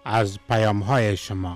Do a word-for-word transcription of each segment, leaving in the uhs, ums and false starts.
از پیام های شما.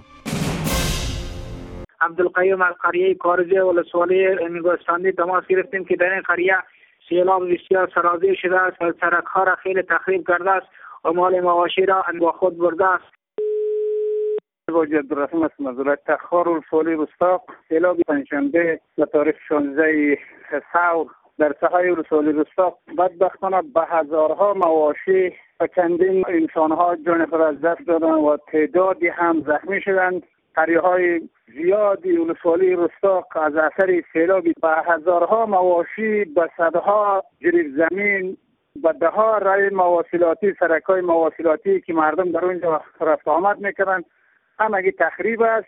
عبدالقیوم از قریه کارجه ولسوالی نگوستاندی تماس گرفتیم که در این قریه سیلاب بسیار سرازیر شده است و سرک ها را خیلی تخریب کرده است و مال مواشی را با خود برده است. واجد رسم است مزرعه تخار ولسوالی رستاق سیلاب پنجشنبه به تاریخ شانزده ثور در ساحه ولسوالی رستاق بدبختانه به هزارها مواشی و چندین انسانها جان خود از دست دادند و تعدادی هم زخمی شدند. قریه های زیادی ولسوالی رستاق از اثر سیلابی به هزارها مواشی به صدها جریب زمین به ده ها راه مواصلاتی سرک‌های مواصلاتی که مردم در اونجا رفت آمد میکنند همگی تخریب است.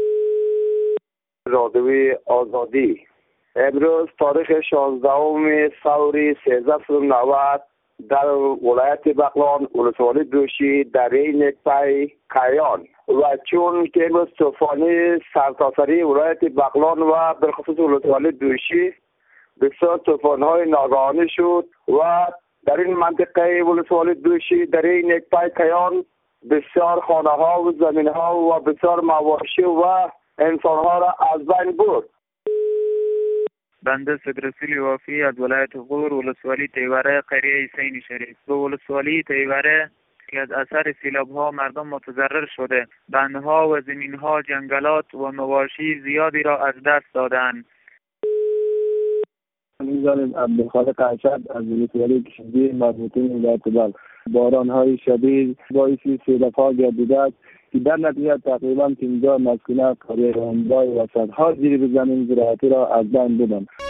رادوی آزادی امروز تاریخ شانزدهم ثور سیزده صد و نود در ولایت بغلان ولسوالی دوشی در این پای کیان و چون که امروز طوفانی سرتاسری ولایت بغلان و بالخصوص ولسوالی دوشی بسیار طوفان‌های ناگهانی شد و در این منطقه ولسوالی دوشی در این یک پای کیان بسیار خانه‌ها و زمین‌ها و بسیار مواشی و انسان‌ها را از بین برد. بنده صدرسیل وافی از ولایت غور ولسوالی تیوره قریه حسین شریف به ولسوالی تیوره که از اثر سیلاب‌ها مردم متضرر شده بندها و زمین‌ها جنگلات و مواشی زیادی را از دست دادند. میزان عبدالخالق ارشد از ولسوالی کشیدی مربوطین ولایت بلخ باران‌های شدید باعث سیلاب‌ها گردیده است که در نتیجه تقریبا پانزده مسکونه قریه رامبای و صدها جریب زمین زراعتی را از بین بردند.